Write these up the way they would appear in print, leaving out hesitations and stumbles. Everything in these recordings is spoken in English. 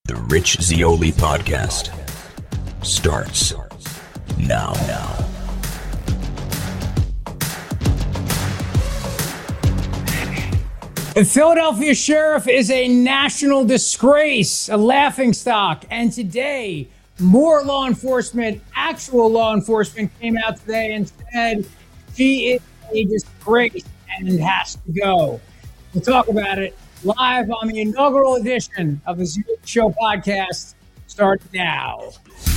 The Rich Zeoli Podcast starts now. The Philadelphia sheriff is a national disgrace, a laughingstock. And today, more law enforcement, actual law enforcement, came out today and said she is a disgrace and has to go. We'll talk about it live on the inaugural edition of the Zeoli Show podcast, starting now.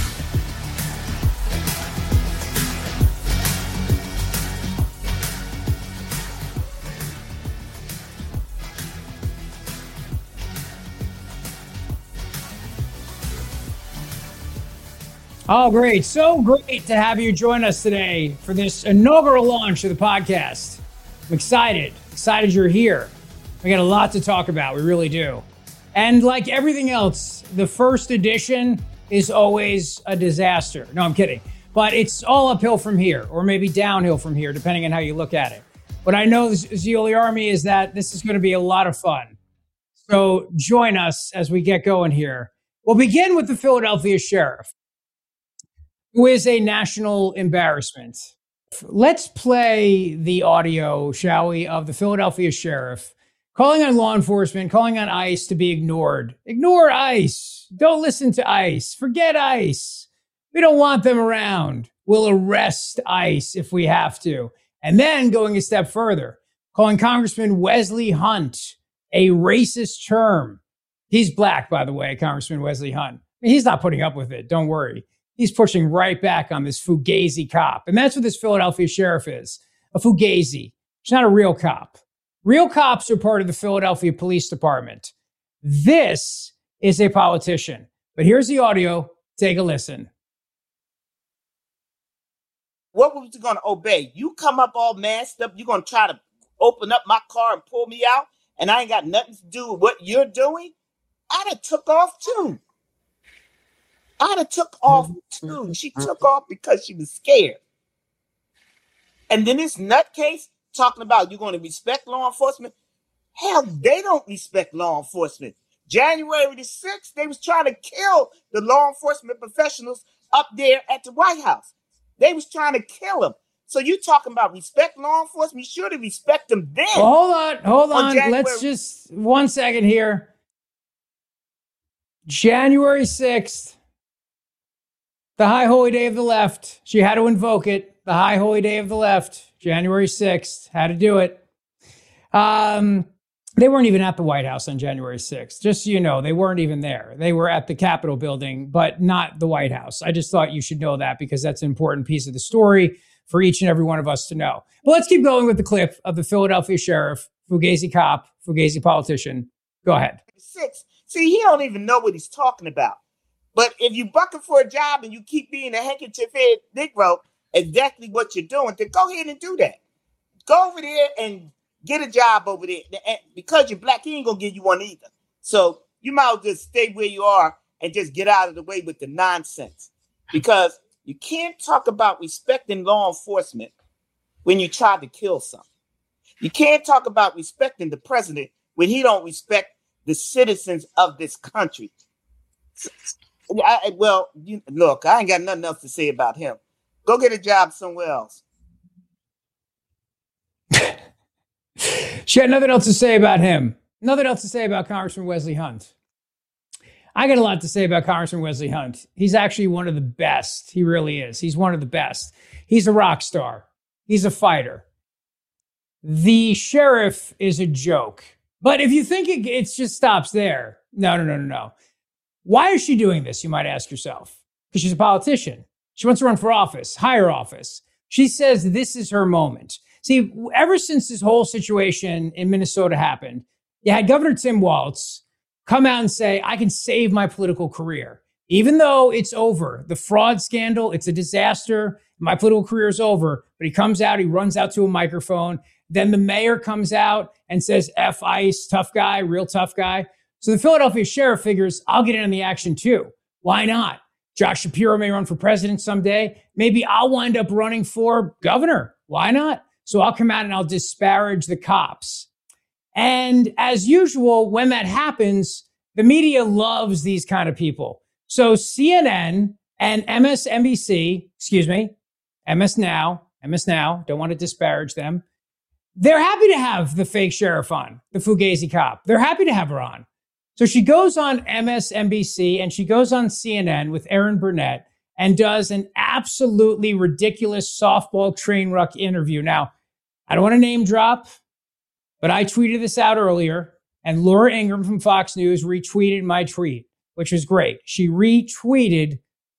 Oh, great. So great to have you join us today for this inaugural launch of the podcast. I'm excited you're here. We got a lot to talk about. We really do. And like everything else, the first edition is always a disaster. No, I'm kidding. But it's all uphill from here, or maybe downhill from here, depending on how you look at it. What I know, the Zeoli Army, is that this is going to be a lot of fun. So join us as we get going here. We'll begin with the Philadelphia sheriff, who is a national embarrassment. Let's play the audio, shall we, of the Philadelphia sheriff calling on law enforcement, calling on ICE to be ignored. Ignore ICE. Don't listen to ICE. Forget ICE. We don't want them around. We'll arrest ICE if we have to. And then going a step further, calling Congressman Wesley Hunt a racist term. He's black, by the way, Congressman Wesley Hunt. I mean, he's not putting up with it. Don't worry. He's pushing right back on this fugazi cop. And that's what this Philadelphia sheriff is, a fugazi. He's not a real cop. Real cops are part of the Philadelphia Police Department. This is a politician. But here's the audio. Take a listen. What was you going to obey? You come up all masked up. You're going to try to open up my car and pull me out, and I ain't got nothing to do with what you're doing? I'd have took off too. She took off because she was scared. And then this nutcase talking about you're going to respect law enforcement. Hell, they don't respect law enforcement. January the 6th, they was trying to kill the law enforcement professionals up there at the White House. They was trying to kill them. So you talking about respect law enforcement? You should have respect them then. Well, hold on. Let's just 1 second here. January 6th. The high holy day of the left. She had to invoke it. The high holy day of the left. January 6th. Had to do it. They weren't even at the White House on January 6th. Just so you know, they weren't even there. They were at the Capitol building, but not the White House. I just thought you should know that because that's an important piece of the story for each and every one of us to know. But let's keep going with the clip of the Philadelphia sheriff, fugazi cop, fugazi politician. Go ahead. See, he don't even know what he's talking about. But if you bucking for a job and you keep being a handkerchief head Negro, exactly what you're doing, then go ahead and do that. Go over there and get a job over there. And because you're black, he ain't going to give you one either. So you might as well just stay where you are and just get out of the way with the nonsense. Because you can't talk about respecting law enforcement when you try to kill something. You can't talk about respecting the president when he don't respect the citizens of this country. Look, I ain't got nothing else to say about him. Go get a job somewhere else. She had nothing else to say about him. Nothing else to say about Congressman Wesley Hunt. I got a lot to say about Congressman Wesley Hunt. He's actually one of the best. He really is. He's one of the best. He's a rock star. He's a fighter. The sheriff is a joke. But if you think it just stops there, no. Why is she doing this, you might ask yourself? Because she's a politician. She wants to run for office, higher office. She says this is her moment. See, ever since this whole situation in Minnesota happened, you had Governor Tim Walz come out and say, I can save my political career. Even though it's over, the fraud scandal, it's a disaster. My political career is over. But he comes out, he runs out to a microphone. Then the mayor comes out and says, F ICE, tough guy, real tough guy. So the Philadelphia sheriff figures, I'll get in on the action too. Why not? Josh Shapiro may run for president someday. Maybe I'll wind up running for governor. Why not? So I'll come out and I'll disparage the cops. And as usual, when that happens, The media loves these kind of people. So CNN and MSNBC, MS Now, don't want to disparage them. They're happy to have the fake sheriff on, the Fugazi cop. They're happy to have her on. So she goes on MSNBC and she goes on CNN with Erin Burnett and does an absolutely ridiculous softball train wreck interview. Now, I don't want to name drop, but I tweeted this out earlier, and Laura Ingraham from Fox News retweeted my tweet, which was great. She retweeted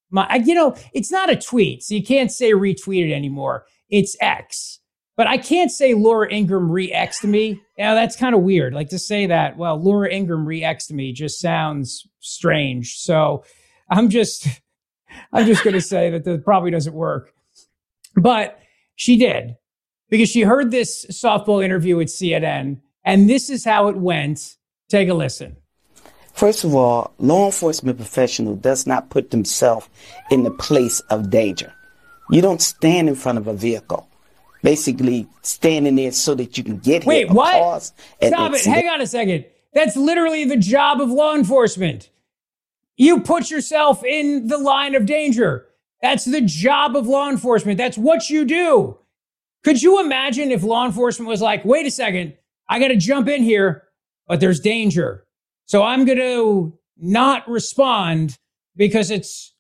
it's not a tweet, so you can't say retweeted anymore. It's X. But I can't say Laura Ingraham re-X'd me. That's kind of weird. Like to say that, well, Laura Ingraham re-X'd me just sounds strange. So I'm just going to say that probably doesn't work. But she did, because she heard this softball interview with CNN, and this is how it went. Take a listen. First of all, law enforcement professional does not put themselves in the place of danger. You don't stand in front of a vehicle, basically standing there so that you can get Wait, here. what? Stop it. Hang on a second. That's literally the job of law enforcement. You put yourself in the line of danger. That's the job of law enforcement. That's what you do. Could you imagine if law enforcement was like, wait a second, I got to jump in here, but there's danger. So I'm going to not respond because it's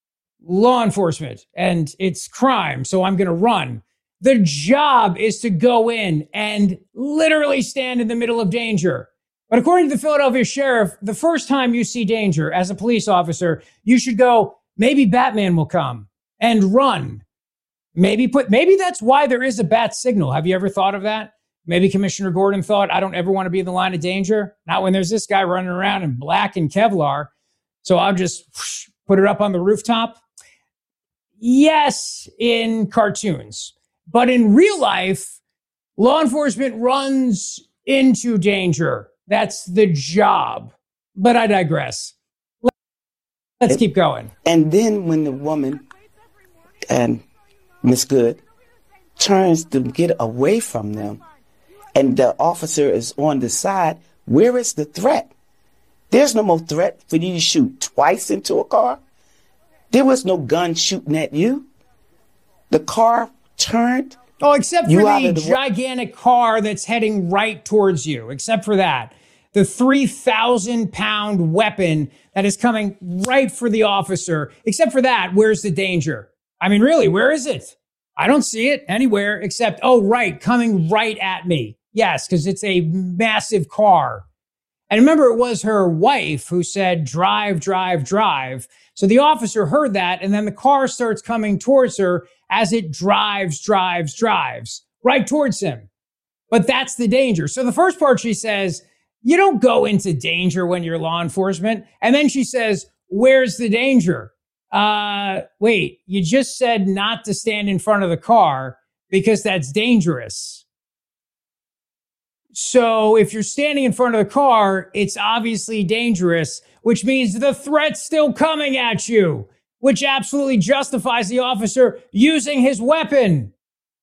law enforcement and it's crime. So I'm going to run. The job is to go in and literally stand in the middle of danger. But according to the Philadelphia sheriff, the first time you see danger as a police officer, you should go, maybe Batman will come, and run. Maybe that's why there is a bat signal. Have you ever thought of that? Maybe Commissioner Gordon thought, I don't ever want to be in the line of danger. Not when there's this guy running around in black and Kevlar. So I'll just put it up on the rooftop. Yes, in cartoons. But in real life, law enforcement runs into danger. That's the job. But I digress. Let's keep going. And then when the woman and Miss Good turns to get away from them, and the officer is on the side, where is the threat? There's no more threat for you to shoot twice into a car. There was no gun shooting at you. The car turned. Oh, except for the gigantic car that's heading right towards you. Except for that. The 3,000-pound weapon that is coming right for the officer. Except for that, where's the danger? I mean, really, where is it? I don't see it anywhere except, coming right at me. Yes, because it's a massive car. And remember, it was her wife who said, drive, drive, drive. So the officer heard that, and then the car starts coming towards her as it drives right towards him. But that's the danger. So the first part, she says, you don't go into danger when you're law enforcement. And then she says, where's the danger? Wait, you just said not to stand in front of the car because that's dangerous. So if you're standing in front of the car, it's obviously dangerous, which means the threat's still coming at you, which absolutely justifies the officer using his weapon.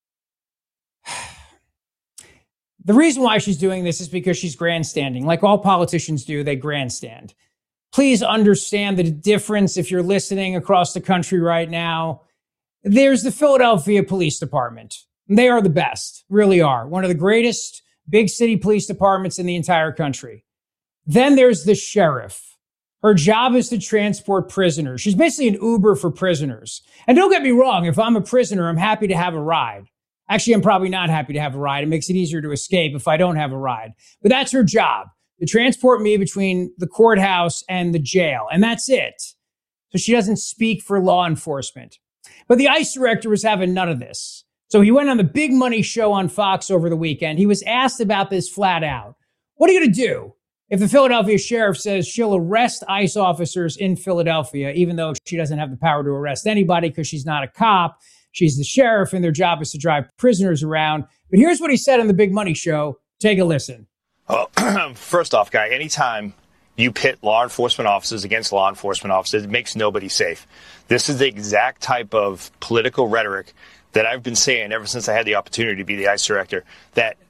The reason why she's doing this is because she's grandstanding. Like all politicians do, they grandstand. Please understand the difference if you're listening across the country right now. There's the Philadelphia Police Department. They are the best, really are. One of the greatest big city police departments in the entire country. Then there's the sheriff. Her job is to transport prisoners. She's basically an Uber for prisoners. And don't get me wrong, if I'm a prisoner, I'm happy to have a ride. Actually, I'm probably not happy to have a ride. It makes it easier to escape if I don't have a ride. But that's her job, to transport me between the courthouse and the jail. And that's it. So she doesn't speak for law enforcement. But the ICE director was having none of this. So he went on the Big Money show on Fox over the weekend. He was asked about this flat out. What are you going to do if the Philadelphia sheriff says she'll arrest ICE officers in Philadelphia, even though she doesn't have the power to arrest anybody because she's not a cop? She's the sheriff and their job is to drive prisoners around. But here's what he said on the Big Money show. Take a listen. First off, Guy, anytime you pit law enforcement officers against law enforcement officers, it makes nobody safe. This is the exact type of political rhetoric that I've been saying ever since I had the opportunity to be the ICE director, that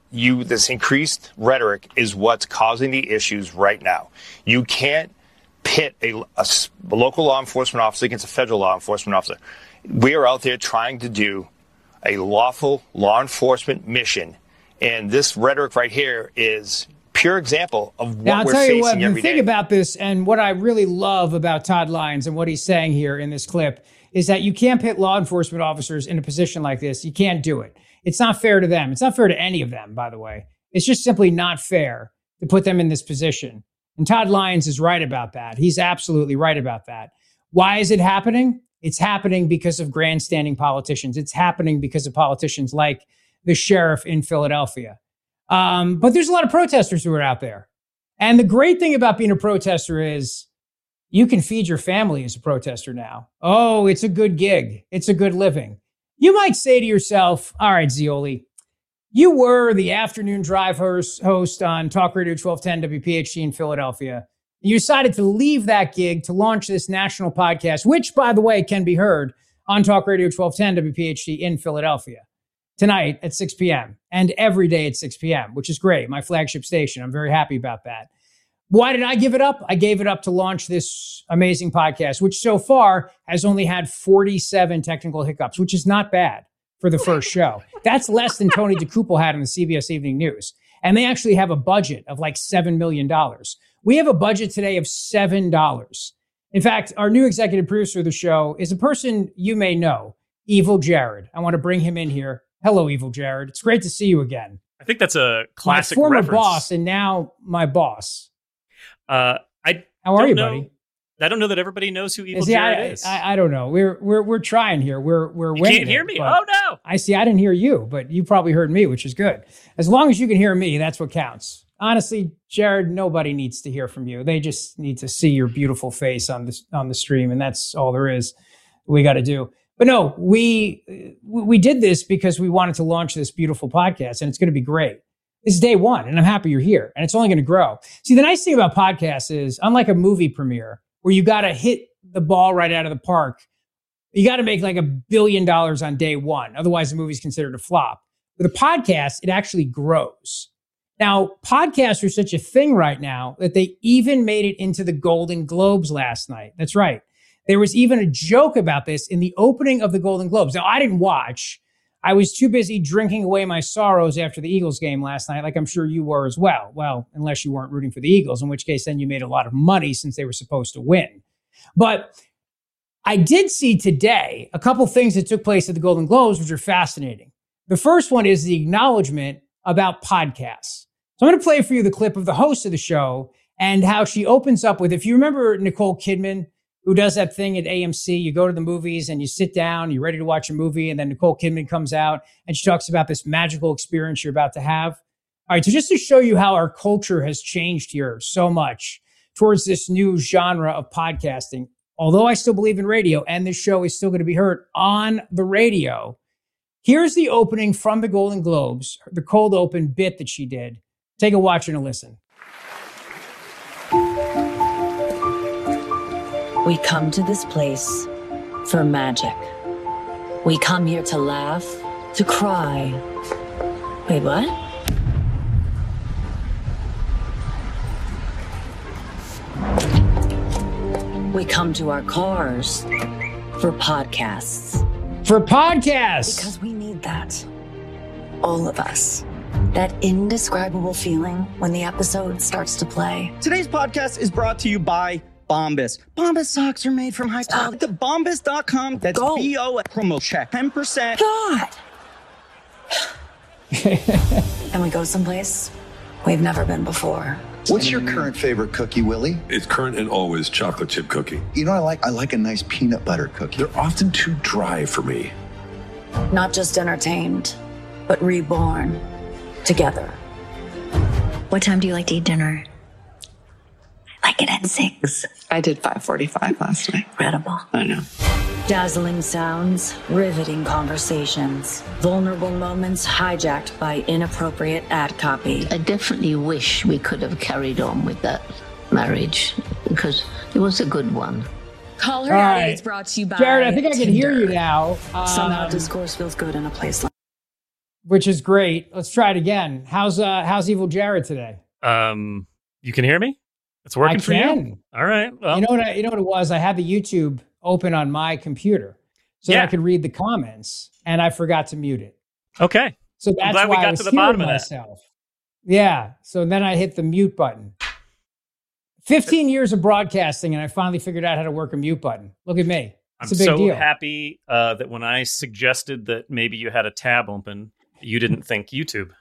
this increased rhetoric is what's causing the issues right now. You can't pit a local law enforcement officer against a federal law enforcement officer. We are out there trying to do a lawful law enforcement mission, and this rhetoric right here is pure example of what now, we're facing every day. Now, I'll tell you what, the thing about this, and what I really love about Todd Lyons and what he's saying here in this clip, is that you can't pit law enforcement officers in a position like this. You can't do it. It's not fair to them. It's not fair to any of them, by the way. It's just simply not fair to put them in this position. And Todd Lyons is right about that. He's absolutely right about that. Why is it happening? It's happening because of grandstanding politicians. It's happening because of politicians like the sheriff in Philadelphia. But there's a lot of protesters who are out there. And the great thing about being a protester is you can feed your family as a protester now. Oh, it's a good gig. It's a good living. You might say to yourself, all right, Zeoli, you were the afternoon drive host on Talk Radio 1210 WPHT in Philadelphia. You decided to leave that gig to launch this national podcast, which, by the way, can be heard on Talk Radio 1210 WPHT in Philadelphia tonight at 6 p.m. and every day at 6 p.m., which is great. My flagship station. I'm very happy about that. Why did I give it up? I gave it up to launch this amazing podcast, which so far has only had 47 technical hiccups, which is not bad for the first show. That's less than Tony DeCouple had in the CBS Evening News. And they actually have a budget of like $7 million. We have a budget today of $7. In fact, our new executive producer of the show is a person you may know, Evil Jared. I want to bring him in here. Hello, Evil Jared. It's great to see you again. I think that's a classic my former reference. boss and now my boss. How are you, buddy? I don't know that everybody knows who Evil Jared is. I don't know. We're trying here. We're you winging can't hear it, me. Oh no! I see. I didn't hear you, but you probably heard me, which is good. As long as you can hear me, that's what counts. Honestly, Jared, nobody needs to hear from you. They just need to see your beautiful face on the stream, and that's all there is. We got to do. But no, we did this because we wanted to launch this beautiful podcast, and it's going to be great. This is day one, and I'm happy you're here, and it's only going to grow. See, the nice thing about podcasts is, unlike a movie premiere where you got to hit the ball right out of the park, you got to make like $1 billion on day one. Otherwise, the movie's considered a flop. With a podcast, it actually grows. Now, podcasts are such a thing right now that they even made it into the Golden Globes last night. That's right. There was even a joke about this in the opening of the Golden Globes. Now, I didn't watch. I was too busy drinking away my sorrows after the Eagles game last night, like I'm sure you were as well. Well, unless you weren't rooting for the Eagles, in which case then you made a lot of money since they were supposed to win. But I did see today a couple things that took place at the Golden Globes, which are fascinating. The first one is the acknowledgement about podcasts. So I'm going to play for you the clip of the host of the show and how she opens up with, if you remember Nicole Kidman, who does that thing at AMC, you go to the movies and you sit down, you're ready to watch a movie, and then Nicole Kidman comes out and she talks about this magical experience you're about to have. All right, so just to show you how our culture has changed here so much towards this new genre of podcasting, although I still believe in radio and this show is still going to be heard on the radio, here's the opening from the Golden Globes, the cold open bit that she did. Take a watch and a listen. We come to this place for magic. We come here to laugh, to cry. Wait, what? We come to our cars for podcasts. For podcasts! Because we need that. All of us. That indescribable feeling when the episode starts to play. Today's podcast is brought to you by Bombas. Bombas socks are made from high quality. The Bombas.com. That's B-O promo check. 10%. God! And we go someplace we've never been before. What's your current favorite cookie, Willie? It's current and always chocolate chip cookie. You know what I like a nice peanut butter cookie. They're often too dry for me. Not just entertained, but reborn together. What time do you like to eat dinner? I like it at 6. I did 5:45 last night. Incredible. I know. Dazzling sounds, riveting conversations, vulnerable moments hijacked by inappropriate ad copy. I definitely wish we could have carried on with that marriage because it was a good one. Call Her Daddy is brought to you by Jared, I think I can hear you now. Somehow discourse feels good in a place like which is great. Let's try it again. How's Evil Jared today? You can hear me? It's working for you? All right. Well, you know what it was? I had the YouTube open on my computer so that I could read the comments, and I forgot to mute it. Okay. So that's why we got to the bottom of myself. Yeah. So then I hit the mute button. 15 years of broadcasting, and I finally figured out how to work a mute button. Look at me. It's a big deal. I'm so happy that when I suggested that maybe you had a tab open, you didn't think YouTube.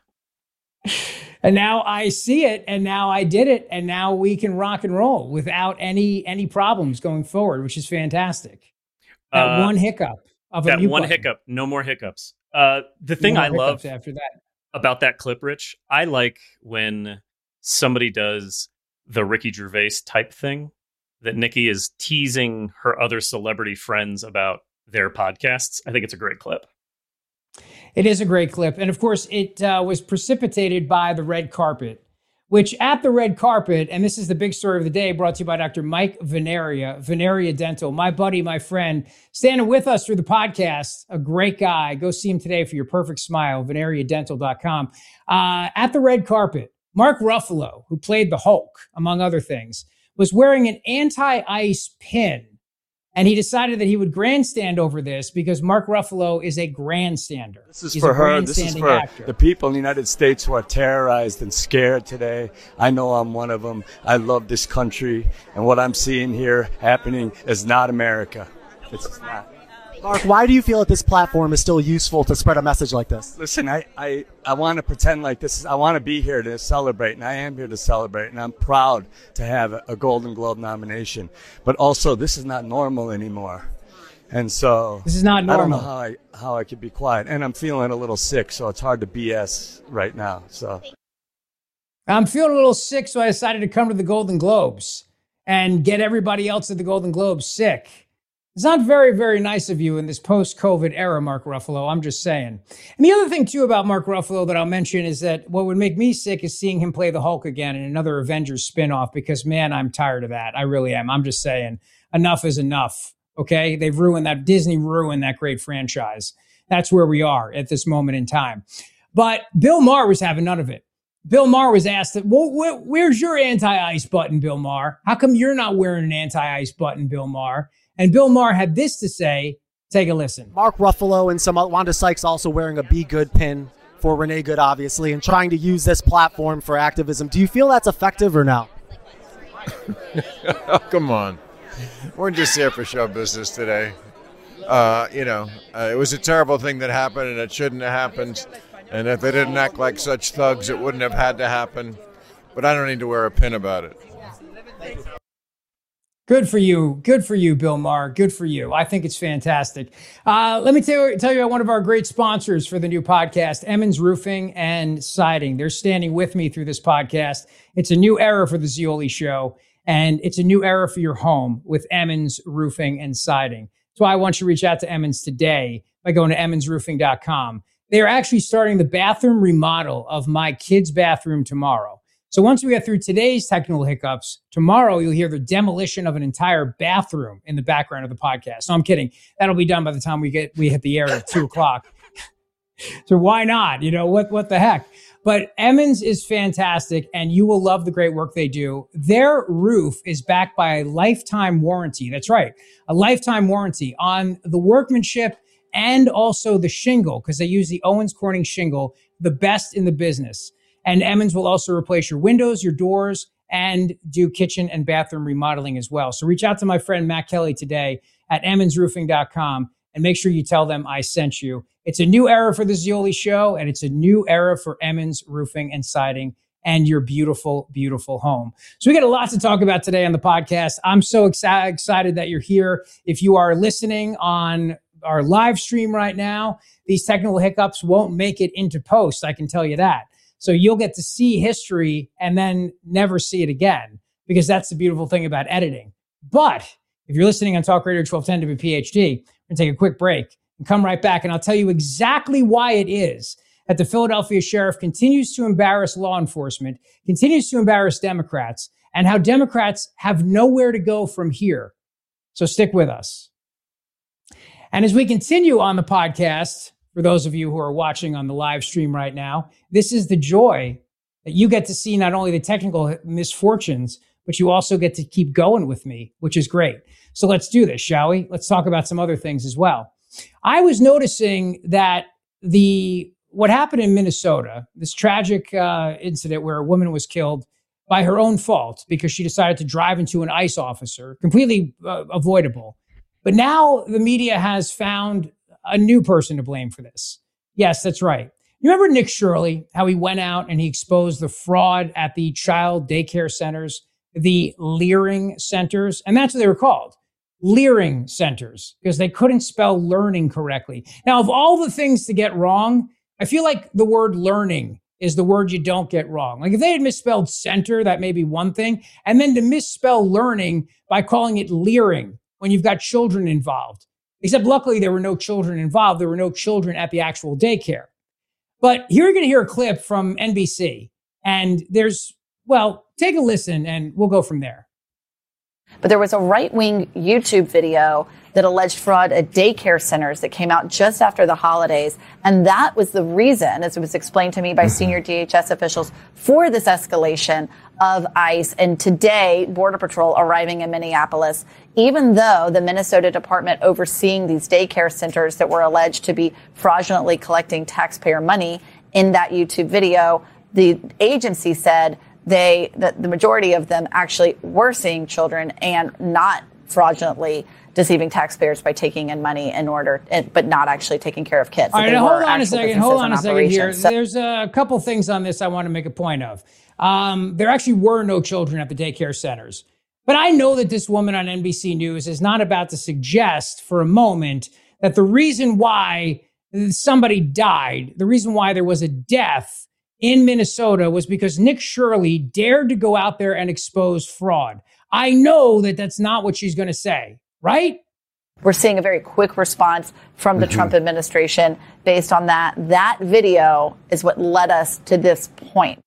And now I see it, and now I did it, and now we can rock and roll without any problems going forward, which is fantastic. That one hiccup of a mute button. Hiccup, no more hiccups. The thing I love after that about that clip, Rich, I like when somebody does the Ricky Gervais type thing, that Nikki is teasing her other celebrity friends about their podcasts. I think it's a great clip. It is a great clip. And of course, it was precipitated by the red carpet, which at the red carpet, and this is the big story of the day, brought to you by Dr. Mike Veneria, Veneria Dental, my buddy, my friend, standing with us through the podcast, a great guy. Go see him today for your perfect smile, veneriadental.com. At the red carpet, Mark Ruffalo, who played the Hulk, among other things, was wearing an anti-ice pin. And he decided that he would grandstand over this because Mark Ruffalo is a grandstander. This is for her. This is for the people in the United States who are terrorized and scared today. I know I'm one of them. I love this country. And what I'm seeing here happening is not America. It's not. Mark, why do you feel that this platform is still useful to spread a message like this? Listen, I want to pretend like this is, I want to be here to celebrate, and I am here to celebrate, and I'm proud to have a Golden Globe nomination. But also, this is not normal anymore. And so this is not normal. I don't know how I could be quiet. And I'm feeling a little sick, so it's hard to BS right now. So I'm feeling a little sick, so I decided to come to the Golden Globes and get everybody else at the Golden Globes sick. It's not very, very nice of you in this post-COVID era, Mark Ruffalo. I'm just saying. And the other thing, too, about Mark Ruffalo that I'll mention is that what would make me sick is seeing him play the Hulk again in another Avengers spinoff because, man, I'm tired of that. I really am. I'm just saying enough is enough, okay? They've ruined that. Disney ruined that great franchise. That's where we are at this moment in time. But Bill Maher was having none of it. Bill Maher was asked, well, where's your anti-ice button, Bill Maher? How come you're not wearing an anti-ice button, Bill Maher? And Bill Maher had this to say. Take a listen. Mark Ruffalo and Wanda Sykes also wearing a Be Good pin for Renee Good, obviously, and trying to use this platform for activism. Do you feel that's effective or no? Oh, come on. We're just here for show business today. It was a terrible thing that happened, and it shouldn't have happened. And if they didn't act like such thugs, it wouldn't have had to happen. But I don't need to wear a pin about it. Good for you. Good for you, Bill Maher. Good for you. I think it's fantastic. Let me tell you about one of our great sponsors for the new podcast, Emmons Roofing and Siding. They're standing with me through this podcast. It's a new era for the Zeoli Show, and it's a new era for your home with Emmons Roofing and Siding. That's why I want you to reach out to Emmons today by going to emmonsroofing.com. They are actually starting the bathroom remodel of my kids' bathroom tomorrow. So once we get through today's technical hiccups, tomorrow you'll hear the demolition of an entire bathroom in the background of the podcast. No, I'm kidding. That'll be done by the time we hit the air at 2:00. So why not? What the heck? But Emmons is fantastic, and you will love the great work they do. Their roof is backed by a lifetime warranty. That's right, a lifetime warranty on the workmanship and also the shingle, because they use the Owens Corning shingle, the best in the business. And Emmons will also replace your windows, your doors, and do kitchen and bathroom remodeling as well. So reach out to my friend Matt Kelly today at emmonsroofing.com and make sure you tell them I sent you. It's a new era for the Zeoli Show, and it's a new era for Emmons Roofing and Siding and your beautiful, beautiful home. So we got a lot to talk about today on the podcast. I'm so excited that you're here. If you are listening on our live stream right now, these technical hiccups won't make it into post, I can tell you that. So you'll get to see history and then never see it again, because that's the beautiful thing about editing. But if you're listening on Talk Radio 1210 WPHD, we're going to take a quick break and come right back, and I'll tell you exactly why it is that the Philadelphia sheriff continues to embarrass law enforcement, continues to embarrass Democrats, and how Democrats have nowhere to go from here. So stick with us. And as we continue on the podcast, for those of you who are watching on the live stream right now. This is the joy that you get to see not only the technical misfortunes, but you also get to keep going with me, which is great. So let's do this, shall we? Let's talk about some other things as well. I was noticing that what happened in Minnesota, this tragic incident where a woman was killed by her own fault because she decided to drive into an ICE officer, completely avoidable. But now the media has found a new person to blame for this. Yes, that's right. You remember Nick Shirley, how he went out and he exposed the fraud at the child daycare centers, the Leering centers, and that's what they were called. Leering centers, because they couldn't spell learning correctly. Now, of all the things to get wrong, I feel like the word learning is the word you don't get wrong. Like if they had misspelled center, that may be one thing. And then to misspell learning by calling it leering when you've got children involved. Except luckily there were no children involved. There were no children at the actual daycare. But here you're going to hear a clip from NBC. And take a listen and we'll go from there. But there was a right-wing YouTube video that alleged fraud at daycare centers that came out just after the holidays. And that was the reason, as it was explained to me by senior DHS officials, for this escalation of ICE. And today, Border Patrol arriving in Minneapolis, even though the Minnesota department overseeing these daycare centers that were alleged to be fraudulently collecting taxpayer money in that YouTube video, the agency said that the majority of them actually were seeing children and not fraudulently deceiving taxpayers by taking in money but not actually taking care of kids. All right, hold on a second here. There's a couple things on this I want to make a point of. There actually were no children at the daycare centers. But I know that this woman on NBC News is not about to suggest for a moment that the reason why somebody died, the reason why there was a death in Minnesota was because Nick Shirley dared to go out there and expose fraud. I know that that's not what she's going to say, right? We're seeing a very quick response from the Trump administration based on that. That video is what led us to this point.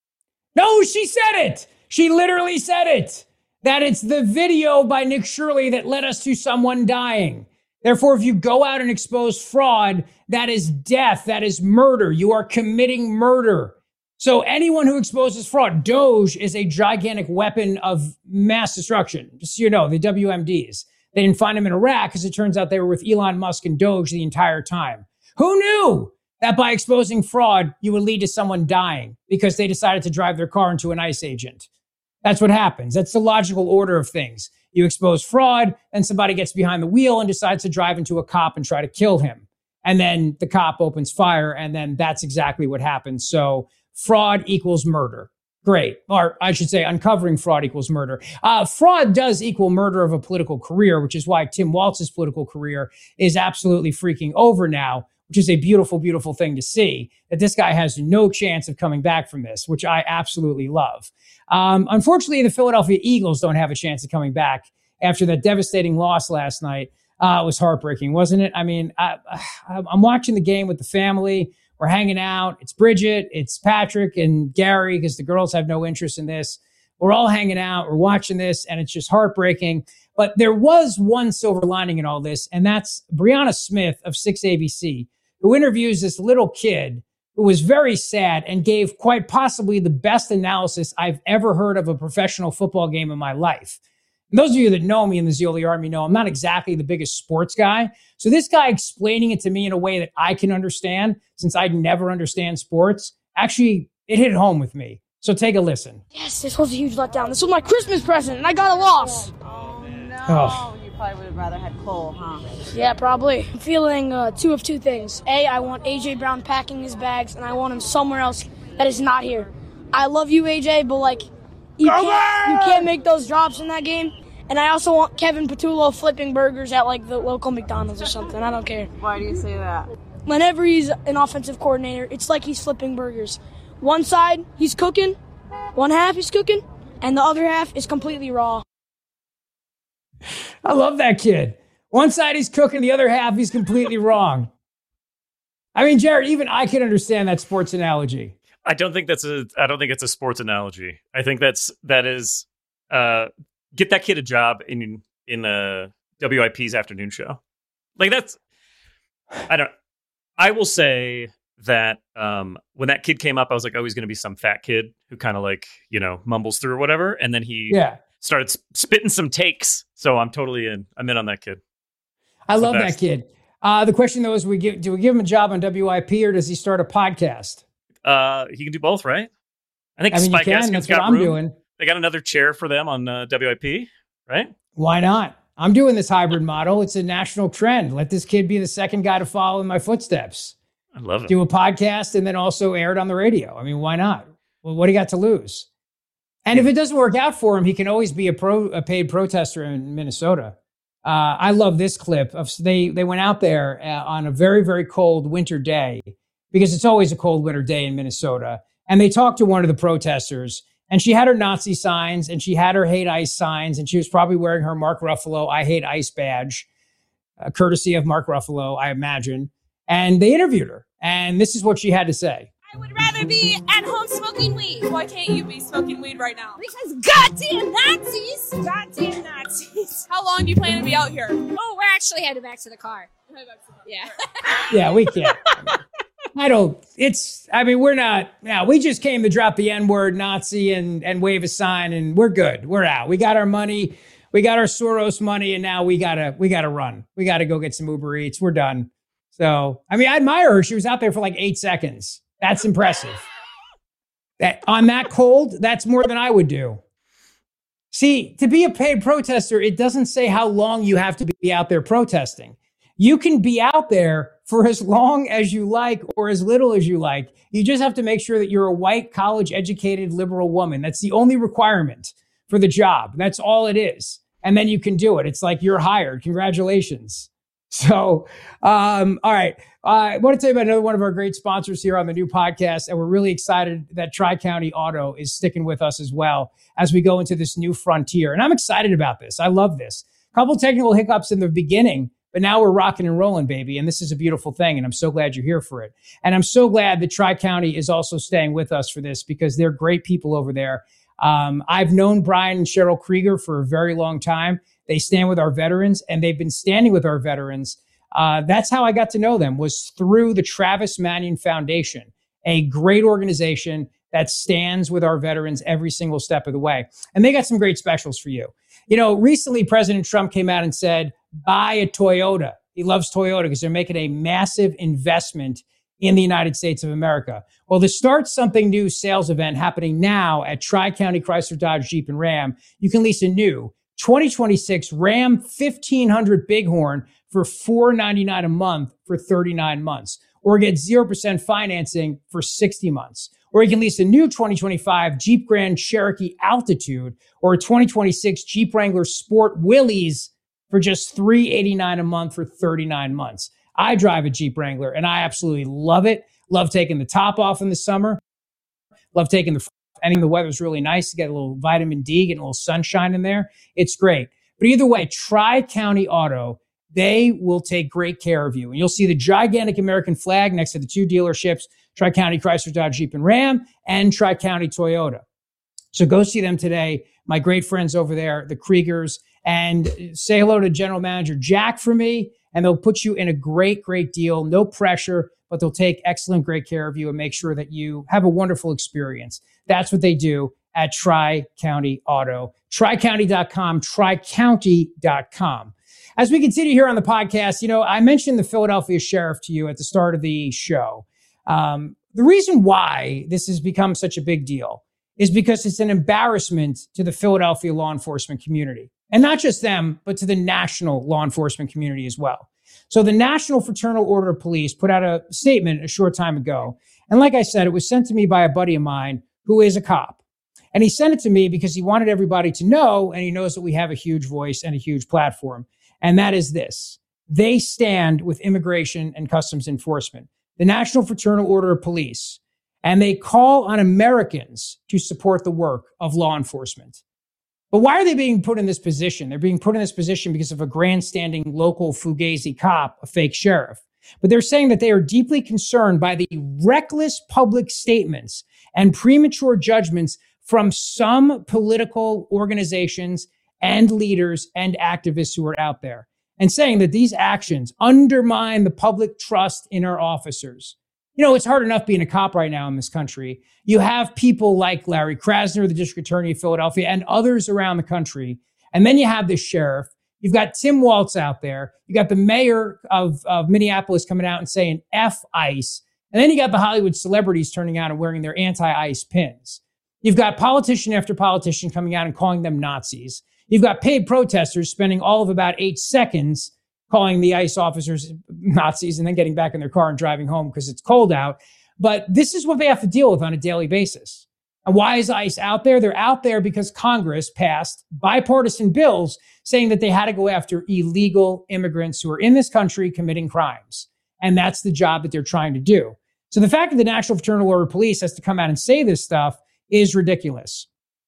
No, she said it. She literally said it. That it's the video by Nick Shirley that led us to someone dying. Therefore, if you go out and expose fraud, that is death. That is murder. You are committing murder. So anyone who exposes fraud, Doge is a gigantic weapon of mass destruction. Just so you know, the WMDs. They didn't find him in Iraq because it turns out they were with Elon Musk and Doge the entire time. Who knew that by exposing fraud, you would lead to someone dying because they decided to drive their car into an ICE agent? That's what happens. That's the logical order of things. You expose fraud, and somebody gets behind the wheel and decides to drive into a cop and try to kill him. And then the cop opens fire, and then that's exactly what happens. So fraud equals murder. Great. Or I should say uncovering fraud equals murder. Fraud does equal murder of a political career, which is why Tim Walz's political career is absolutely freaking over now, which is a beautiful, beautiful thing to see, that this guy has no chance of coming back from this, which I absolutely love. Unfortunately, the Philadelphia Eagles don't have a chance of coming back after that devastating loss last night. It was heartbreaking, wasn't it? I mean, I'm watching the game with the family. We're hanging out. It's Bridget, it's Patrick and Gary, because the girls have no interest in this. We're all hanging out. We're watching this, and it's just heartbreaking. But there was one silver lining in all this, and that's Brianna Smith of 6ABC, who interviews this little kid who was very sad and gave quite possibly the best analysis I've ever heard of a professional football game in my life. And those of you that know me in the Zeoli Army know I'm not exactly the biggest sports guy. So this guy explaining it to me in a way that I can understand, since I never understand sports, actually, it hit home with me. So take a listen. Yes, this was a huge letdown. This was my Christmas present, and I got a loss. Oh, no. Oh. You probably would have rather had Cole, huh? Yeah, probably. I'm feeling two of two things. A, I want A.J. Brown packing his bags, and I want him somewhere else that is not here. I love you, A.J., but, you can't make those drops in that game. And I also want Kevin Patullo flipping burgers at, the local McDonald's or something. I don't care. Why do you say that? Whenever he's an offensive coordinator, it's like he's flipping burgers. One side, he's cooking. One half, he's cooking. And the other half is completely raw. I love that kid. One side he's cooking, the other half he's completely wrong. I mean, Jared, even I can understand that sports analogy. I don't think it's a sports analogy. I think that is get that kid a job in WIP's afternoon show. I will say that when that kid came up, I was like, oh, he's going to be some fat kid who kind of like, mumbles through or whatever. And then he started spitting some takes. So I'm totally in. I'm in on that kid. I love that kid. The question though is, do we give him a job on WIP or does he start a podcast? He can do both, right? I think Spike Eskin's got room. I'm doing. They got another chair for them on WIP, right? Why not? I'm doing this hybrid model. It's a national trend. Let this kid be the second guy to follow in my footsteps. I love it. Do a podcast and then also air it on the radio. I mean, why not? Well, what do you got to lose? And if it doesn't work out for him, he can always be a paid protester in Minnesota. I love this clip of they went out there on a very, very cold winter day, because it's always a cold winter day in Minnesota. And they talked to one of the protesters, and she had her Nazi signs and she had her hate ICE signs, and she was probably wearing her Mark Ruffalo I hate ICE badge, courtesy of Mark Ruffalo, I imagine. And they interviewed her, and this is what she had to say. I would rather be at home smoking weed. Why can't you be smoking weed right now? Because goddamn Nazis! Goddamn Nazis. How long do you plan to be out here? Oh, we're actually headed back to the car. Yeah. Yeah, we can't. We're not. Yeah, we just came to drop the N-word Nazi and wave a sign, and we're good. We're out. We got our money. We got our Soros money, and now we gotta run. We gotta go get some Uber Eats. We're done. So, I admire her. She was out there for like 8 seconds. That's impressive. That on that cold, that's more than I would do. See, to be a paid protester, it doesn't say how long you have to be out there protesting. You can be out there for as long as you like or as little as you like. You just have to make sure that you're a white, college-educated, liberal woman. That's the only requirement for the job. That's all it is. And then you can do it. It's like you're hired. Congratulations. So, all right. I want to tell you about another one of our great sponsors here on the new podcast. And we're really excited that Tri-County Auto is sticking with us as well as we go into this new frontier. And I'm excited about this. I love this. A couple technical hiccups in the beginning, but now we're rocking and rolling, baby. And this is a beautiful thing. And I'm so glad you're here for it. And I'm so glad that Tri-County is also staying with us for this, because they're great people over there. I've known Brian and Cheryl Krieger for a very long time. They stand with our veterans, and they've been standing with our veterans. That's how I got to know them, was through the Travis Manion Foundation, a great organization that stands with our veterans every single step of the way. And they got some great specials for you. Recently President Trump came out and said, buy a Toyota. He loves Toyota because they're making a massive investment in the United States of America. Well, the Start Something New sales event happening now at Tri-County Chrysler Dodge Jeep and Ram, you can lease a new 2026 Ram 1500 Bighorn for $499 a month for 39 months, or get 0% financing for 60 months. Or you can lease a new 2025 Jeep Grand Cherokee Altitude or a 2026 Jeep Wrangler Sport Willys for just $389 a month for 39 months. I drive a Jeep Wrangler and I absolutely love it. Love taking the top off in the summer. Love taking the weather's really nice to get a little vitamin D, get a little sunshine in there. It's great. But either way, Tri-County Auto, they will take great care of you. And you'll see the gigantic American flag next to the two dealerships, Tri-County Chrysler Dodge Jeep and Ram and Tri-County Toyota. So go see them today. My great friends over there, the Kriegers, and say hello to General Manager Jack for me. And they'll put you in a great, great deal. No pressure, but they'll take excellent, great care of you and make sure that you have a wonderful experience. That's what they do at Tri-County Auto. TriCounty.com, TriCounty.com. As we continue here on the podcast, I mentioned the Philadelphia sheriff to you at the start of the show. The reason why this has become such a big deal is because it's an embarrassment to the Philadelphia law enforcement community. And not just them, but to the national law enforcement community as well. So the National Fraternal Order of Police put out a statement a short time ago. And like I said, it was sent to me by a buddy of mine who is a cop. And he sent it to me because he wanted everybody to know, and he knows that we have a huge voice and a huge platform. And that is this. They stand with Immigration and Customs Enforcement, the National Fraternal Order of Police, and they call on Americans to support the work of law enforcement. But why are they being put in this position? They're being put in this position because of a grandstanding local Fugazi cop, a fake sheriff. But they're saying that they are deeply concerned by the reckless public statements and premature judgments from some political organizations and leaders and activists who are out there. and saying that these actions undermine the public trust in our officers. You know, it's hard enough being a cop right now in this country. You have people like Larry Krasner, the district attorney of Philadelphia, and others around the country. And then you have the sheriff. You've got Tim Walz out there. You got the mayor of Minneapolis coming out and saying F ICE. And then you got the Hollywood celebrities turning out and wearing their anti-ICE pins. You've got politician after politician coming out and calling them Nazis. You've got paid protesters spending all of about 8 seconds calling the ICE officers Nazis and then getting back in their car and driving home because it's cold out. But this is what they have to deal with on a daily basis. And why is ICE out there? They're out there because Congress passed bipartisan bills saying that they had to go after illegal immigrants who are in this country committing crimes. And that's the job that they're trying to do. So the fact that the National Fraternal Order of Police has to come out and say this stuff is ridiculous.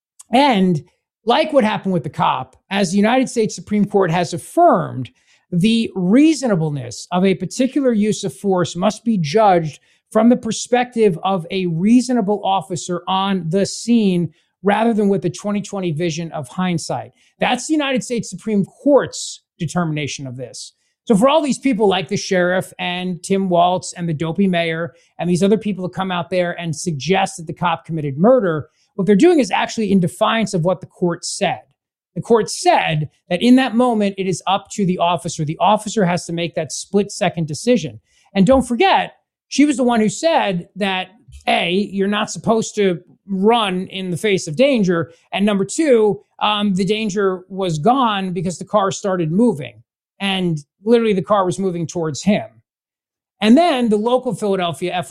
And like what happened with the cop, as the United States Supreme Court has affirmed, the reasonableness of a particular use of force must be judged from the perspective of a reasonable officer on the scene rather than with the 2020 vision of hindsight. That's the United States Supreme Court's determination of this. So for all these people like the sheriff and Tim Walz and the dopey mayor and these other people that come out there and suggest that the cop committed murder, what they're doing is actually in defiance of what the court said. The court said that in that moment, it is up to the officer. The officer has to make that split-second decision. And don't forget, she was the one who said that, A, you're not supposed to run in the face of danger. And number two, the danger was gone because the car started moving. And literally the car was moving towards him. And then the local Philadelphia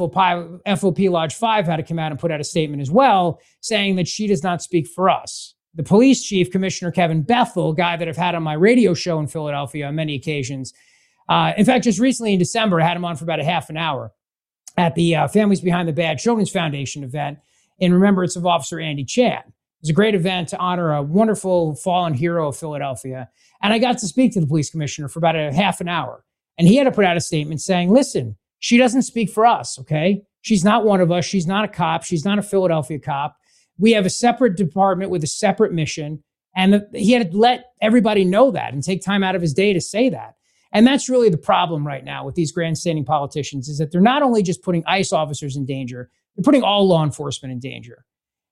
FOP Lodge 5 had to come out and put out a statement as well, saying that she does not speak for us. The police chief, Commissioner Kevin Bethel, guy that I've had on my radio show in Philadelphia on many occasions. In fact, just recently in December, I had him on for about a half an hour at the Families Behind the Bad Children's Foundation event in remembrance of Officer Andy Chan. It was a great event to honor a wonderful fallen hero of Philadelphia. And I got to speak to the police commissioner for about a half an hour. And he had to put out a statement saying, listen, she doesn't speak for us, okay? She's not one of us. She's not a cop. She's not a Philadelphia cop. We have a separate department with a separate mission. And he had to let everybody know that and take time out of his day to say that. And that's really the problem right now with these grandstanding politicians, is that they're not only just putting ICE officers in danger, they're putting all law enforcement in danger.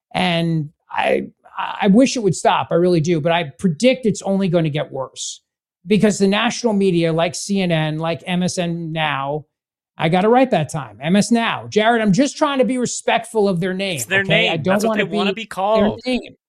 And I wish it would stop. I really do. But I predict it's only going to get worse because the national media like CNN, like MSN Now, I got it right that time. MS Now. Jared, I'm just trying to be respectful of their name. It's their okay? name. I don't That's what they want to be called. Their name.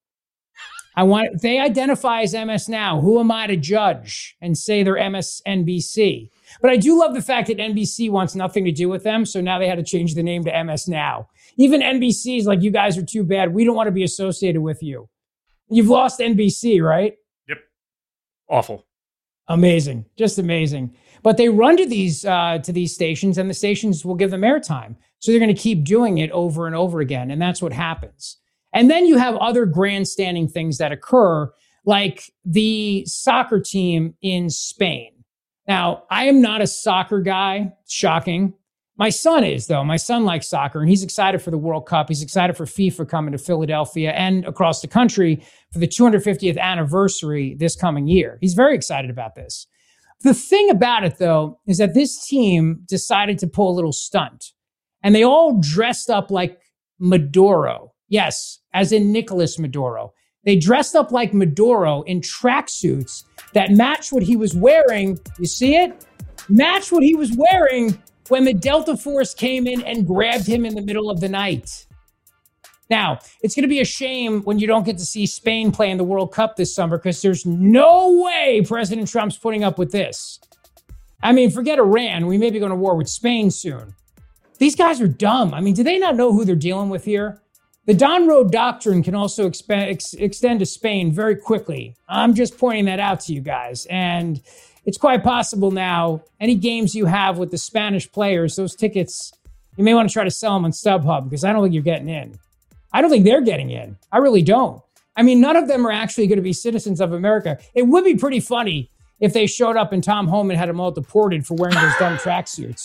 They identify as MS Now. Who am I to judge and say they're MSNBC? But I do love the fact that NBC wants nothing to do with them. So now they had to change the name to MS Now. Even NBC is like, you guys are too bad. We don't want to be associated with you. You've lost NBC, right? Yep. Awful. Amazing. Just amazing. But they run to these stations and the stations will give them airtime. So they're going to keep doing it over and over again. And that's what happens. And then you have other grandstanding things that occur, like the soccer team in Spain. Now, I am not a soccer guy. Shocking. My son is, though. My son likes soccer, and he's excited for the World Cup. He's excited for FIFA coming to Philadelphia and across the country for the 250th anniversary this coming year. He's very excited about this. The thing about it, though, is that this team decided to pull a little stunt, and they all dressed up like Maduro. Yes, as in Nicolas Maduro. They dressed up like Maduro in tracksuits that match what he was wearing. You see it? Match what he was wearing when the Delta Force came in and grabbed him in the middle of the night. Now, it's going to be a shame when you don't get to see Spain play in the World Cup this summer because there's no way President Trump's putting up with this. I mean, forget Iran. We may be going to war with Spain soon. These guys are dumb. I mean, do they not know who they're dealing with here? The Don Road Doctrine can also extend to Spain very quickly. I'm just pointing that out to you guys. And it's quite possible now, any games you have with the Spanish players, those tickets, you may want to try to sell them on StubHub because I don't think you're getting in. I don't think they're getting in. I really don't. I mean, none of them are actually going to be citizens of America. It would be pretty funny if they showed up and Tom Homan had them all deported for wearing those dumb tracksuits.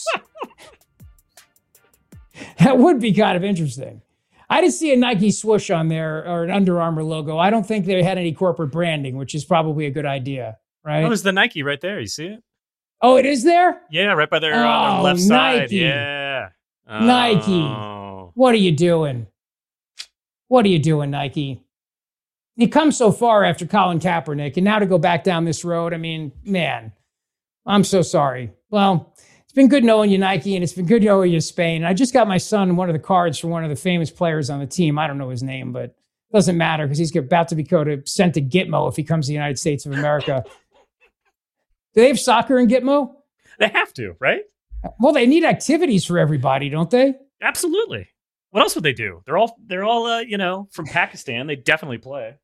That would be kind of interesting. I didn't see a Nike swoosh on there or an Under Armour logo. I don't think they had any corporate branding, which is probably a good idea. right? Oh, there's the Nike right there. You see it? Oh, it is there? Yeah, right by there on the left side. Nike. Yeah. Nike. Oh. What are you doing? What are you doing, Nike? You come so far after Colin Kaepernick, and now to go back down this road, I mean, man, I'm so sorry. Well, it's been good knowing you, Nike, and it's been good knowing you, Spain. And I just got my son one of the cards for one of the famous players on the team. I don't know his name, but it doesn't matter because he's about to be sent to Gitmo if he comes to the United States of America. Do they have soccer in Gitmo? They have to, right? Well, they need activities for everybody, don't they? Absolutely. What else would they do? They're all from Pakistan. They definitely play.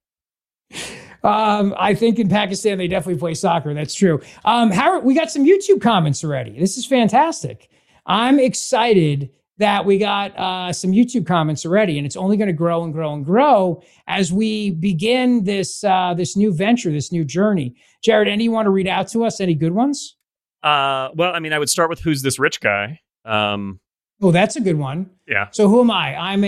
I think in Pakistan, they definitely play soccer. That's true. Howard, we got some YouTube comments already. This is fantastic. I'm excited that we got some YouTube comments already, and it's only going to grow and grow and grow as we begin this new venture, this new journey. Jared, any you want to read out to us? Any good ones? Well, I mean, I would start with who's this rich guy? Oh, that's a good one. Yeah. So who am I? I'm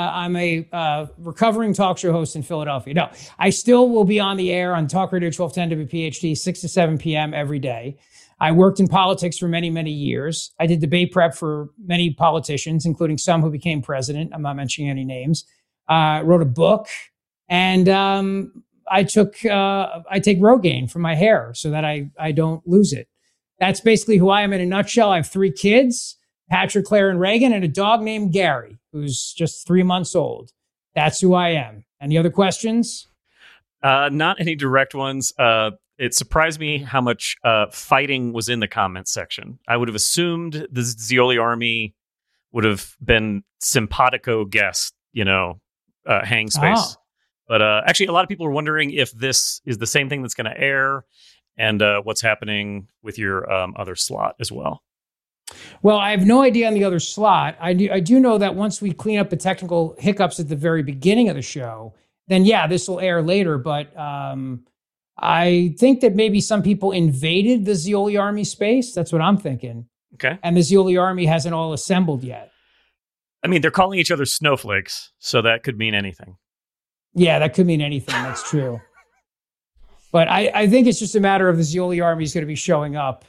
a recovering talk show host in Philadelphia. No, I still will be on the air on Talk Radio 1210 WPHT, 6 to 7 p.m. every day. I worked in politics for many, many years. I did debate prep for many politicians, including some who became president. I'm not mentioning any names. Wrote a book, and I take Rogaine for my hair so that I don't lose it. That's basically who I am in a nutshell. I have 3 kids. Patrick, Claire, and Reagan, and a dog named Gary, who's just 3 months old. That's who I am. Any other questions? Not any direct ones. It surprised me how much fighting was in the comments section. I would have assumed the Zeoli army would have been simpatico guest, hang space. Oh. But actually, a lot of people are wondering if this is the same thing that's going to air and what's happening with your other slot as well. Well, I have no idea on the other slot. I do know that once we clean up the technical hiccups at the very beginning of the show, then yeah, this will air later. But I think that maybe some people invaded the Zeoli army space. That's what I'm thinking. Okay. And the Zeoli army hasn't all assembled yet. I mean, they're calling each other snowflakes, so that could mean anything. Yeah, that could mean anything. That's true. But I think it's just a matter of the Zeoli army is going to be showing up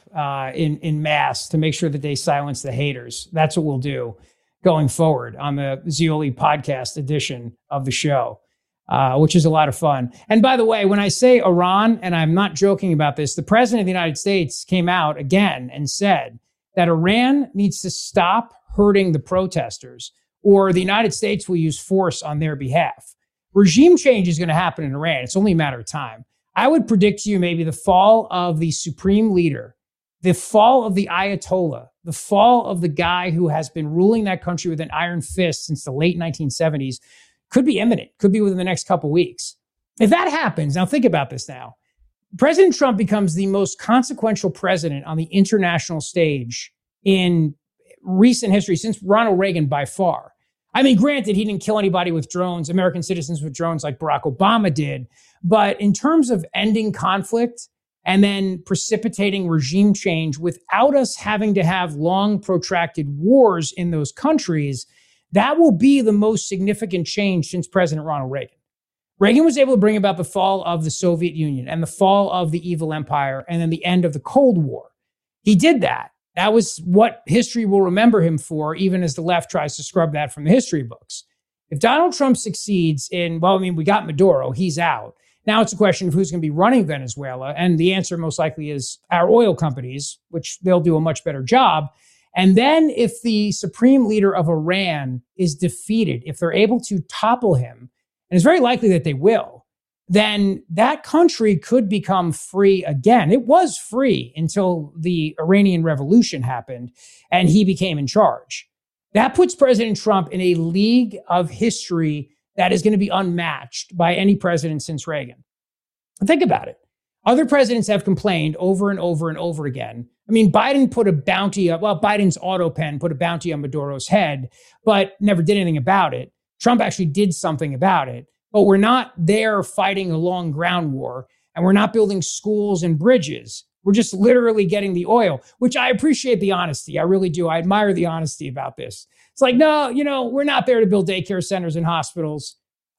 in mass to make sure that they silence the haters. That's what we'll do going forward on the Zeoli podcast edition of the show, which is a lot of fun. And by the way, when I say Iran, and I'm not joking about this, the president of the United States came out again and said that Iran needs to stop hurting the protesters or the United States will use force on their behalf. Regime change is going to happen in Iran. It's only a matter of time. I would predict to you maybe the fall of the supreme leader, the fall of the Ayatollah, the fall of the guy who has been ruling that country with an iron fist since the late 1970s could be imminent, could be within the next couple of weeks. If that happens, now think about this now. President Trump becomes the most consequential president on the international stage in recent history since Ronald Reagan by far. I mean, granted, he didn't kill anybody with drones, American citizens with drones like Barack Obama did. But in terms of ending conflict and then precipitating regime change without us having to have long protracted wars in those countries, that will be the most significant change since President Ronald Reagan. Reagan was able to bring about the fall of the Soviet Union and the fall of the evil empire and then the end of the Cold War. He did that. That was what history will remember him for, even as the left tries to scrub that from the history books. If Donald Trump succeeds in, we got Maduro, he's out. Now it's a question of who's going to be running Venezuela. And the answer most likely is our oil companies, which they'll do a much better job. And then if the supreme leader of Iran is defeated, if they're able to topple him, and it's very likely that they will, then that country could become free again. It was free until the Iranian Revolution happened and he became in charge. That puts President Trump in a league of history that is going to be unmatched by any president since Reagan. Think about it. Other presidents have complained over and over and over again. I mean, Biden put a bounty up, Biden's auto pen put a bounty on Maduro's head, but never did anything about it. Trump actually did something about it, but we're not there fighting a long ground war, and we're not building schools and bridges. We're just literally getting the oil, which I appreciate the honesty. I really do. I admire the honesty about this. It's like, no, we're not there to build daycare centers and hospitals.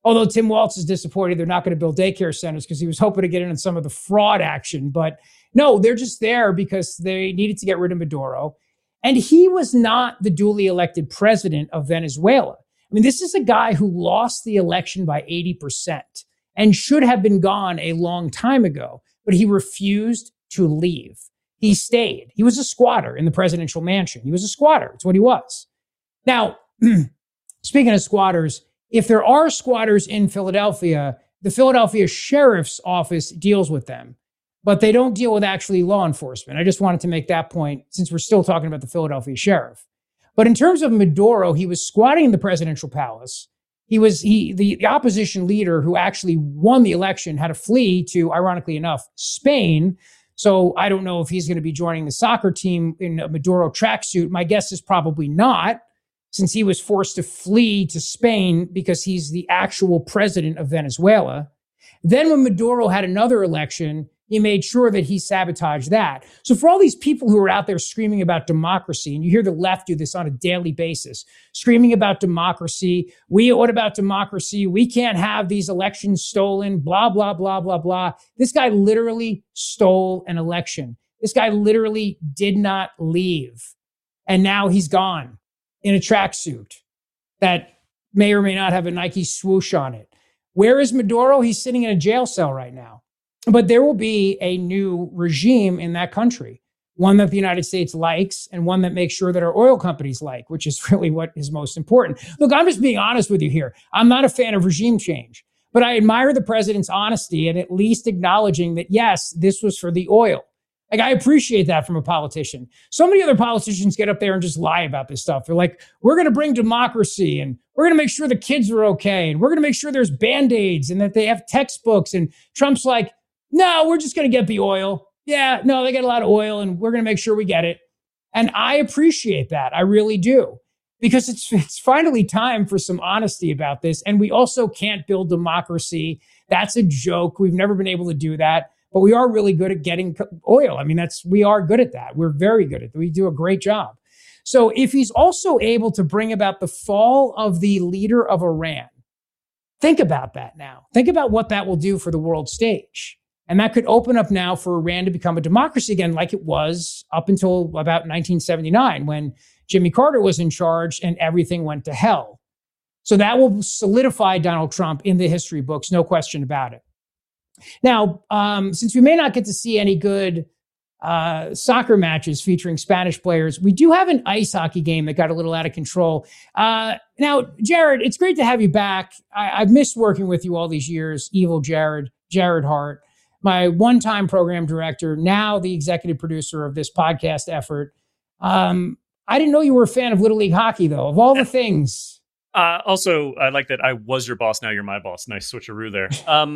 Although Tim Walz is disappointed they're not going to build daycare centers because he was hoping to get in on some of the fraud action. But no, they're just there because they needed to get rid of Maduro. And he was not the duly elected president of Venezuela. I mean, this is a guy who lost the election by 80% and should have been gone a long time ago, but he refused to leave. He stayed. He was a squatter in the presidential mansion. He was a squatter. It's what he was. Now, speaking of squatters, if there are squatters in Philadelphia, the Philadelphia Sheriff's Office deals with them, but they don't deal with actually law enforcement. I just wanted to make that point since we're still talking about the Philadelphia Sheriff. But in terms of Maduro, he was squatting in the presidential palace. The opposition leader who actually won the election had to flee to, ironically enough, Spain. So I don't know if he's going to be joining the soccer team in a Maduro tracksuit. My guess is probably not, since he was forced to flee to Spain because he's the actual president of Venezuela. Then when Maduro had another election, he made sure that he sabotaged that. So for all these people who are out there screaming about democracy, and you hear the left do this on a daily basis, screaming about democracy, what about democracy? We can't have these elections stolen, blah, blah, blah, blah, blah. This guy literally stole an election. This guy literally did not leave. And now he's gone in a tracksuit that may or may not have a Nike swoosh on it. Where is Maduro? He's sitting in a jail cell right now. But there will be a new regime in that country, one that the United States likes and one that makes sure that our oil companies like, which is really what is most important. Look, I'm just being honest with you here. I'm not a fan of regime change, but I admire the president's honesty and at least acknowledging that, yes, this was for the oil. Like, I appreciate that from a politician. So many other politicians get up there and just lie about this stuff. They're like, we're going to bring democracy and we're going to make sure the kids are okay. And we're going to make sure there's Band-Aids and that they have textbooks. And Trump's like, no, we're just going to get the oil. Yeah, no, they get a lot of oil and we're going to make sure we get it. And I appreciate that. I really do. Because it's finally time for some honesty about this. And we also can't build democracy. That's a joke. We've never been able to do that. But we are really good at getting oil. I mean, we are good at that. We're very good at it. We do a great job. So if he's also able to bring about the fall of the leader of Iran, think about that now. Think about what that will do for the world stage. And that could open up now for Iran to become a democracy again, like it was up until about 1979 when Jimmy Carter was in charge and everything went to hell. So that will solidify Donald Trump in the history books, no question about it. Now, since we may not get to see any good soccer matches featuring Spanish players, we do have an ice hockey game that got a little out of control. Now, Jared, it's great to have you back. I've missed working with you all these years. Evil Jared Hart, my one-time program director, now the executive producer of this podcast effort. I didn't know you were a fan of Little League hockey, though. Of all the things... Also, I like that I was your boss, now you're my boss. Nice switcheroo there.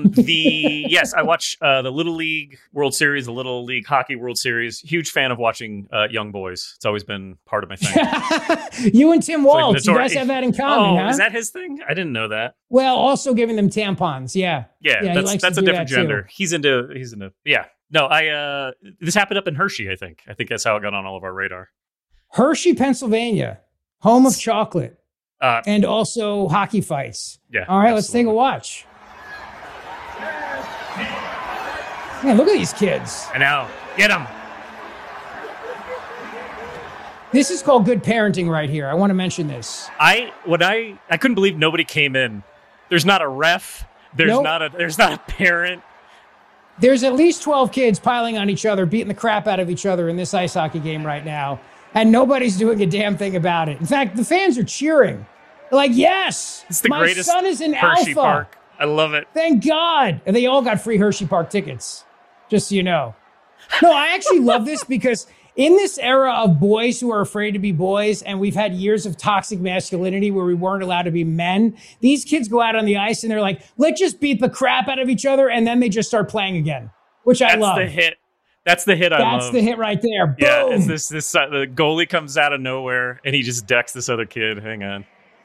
Yes, I watch the Little League World Series, the Little League Hockey World Series. Huge fan of watching young boys. It's always been part of my thing. You and Tim Walz, you guys have that in common, huh? Is that his thing? I didn't know that. Well, also giving them tampons, yeah. Yeah, that's a different gender. He's into, yeah. No, this happened up in Hershey, I think. I think that's how it got on all of our radar. Hershey, Pennsylvania, home of chocolate. And also hockey fights. Yeah. All right, Let's take a watch. Man, look at these kids. I know. Get them. This is called good parenting right here. I want to mention this. I couldn't believe nobody came in. There's not a ref. There's not a parent. There's at least 12 kids piling on each other, beating the crap out of each other in this ice hockey game right now. And nobody's doing a damn thing about it. In fact, the fans are cheering. They're like, yes, it's the my greatest son is in Hershey Alpha. Park. I love it. Thank God. And they all got free Hershey Park tickets, just so you know. No, I actually love this because in this era of boys who are afraid to be boys, and we've had years of toxic masculinity where we weren't allowed to be men, these kids go out on the ice and they're like, let's just beat the crap out of each other. And then they just start playing again, which I love. That's the hit. That's the hit I love. That's the hit right there. Boom. Yeah, it's this the goalie comes out of nowhere and he just decks this other kid. Hang on.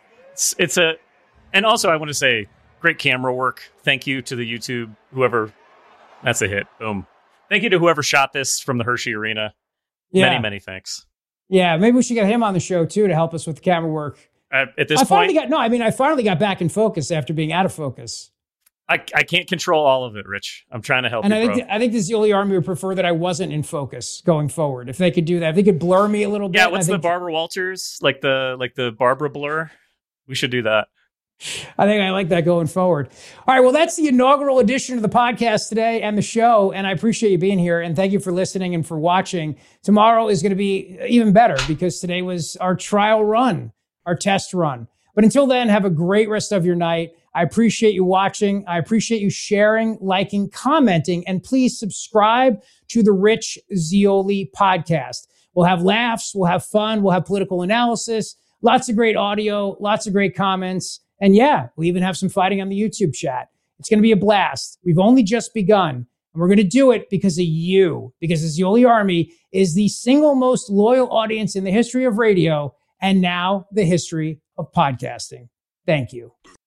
And also I want to say great camera work. Thank you to the YouTube, whoever. That's a hit. Boom. Thank you to whoever shot this from the Hershey Arena. Yeah. Many, many thanks. Yeah, maybe we should get him on the show too to help us with the camera work. At this I point, finally got back in focus after being out of focus. I can't control all of it, Rich. I'm trying to help And you, I think the Zeoli Army would prefer that I wasn't in focus going forward. If they could do that, if they could blur me a little bit. Yeah, what's the Barbara Walters, like the Barbara blur? We should do that. I think I like that going forward. All right, well, that's the inaugural edition of the podcast today and the show, and I appreciate you being here, and thank you for listening and for watching. Tomorrow is going to be even better because today was our trial run, our test run. But until then, have a great rest of your night. I appreciate you watching. I appreciate you sharing, liking, commenting, and please subscribe to the Rich Zeoli podcast. We'll have laughs, we'll have fun, we'll have political analysis, lots of great audio, lots of great comments. And yeah, we'll even have some fighting on the YouTube chat. It's going to be a blast. We've only just begun, and we're going to do it because of you, because the Zeoli Army is the single most loyal audience in the history of radio and now the history of podcasting. Thank you.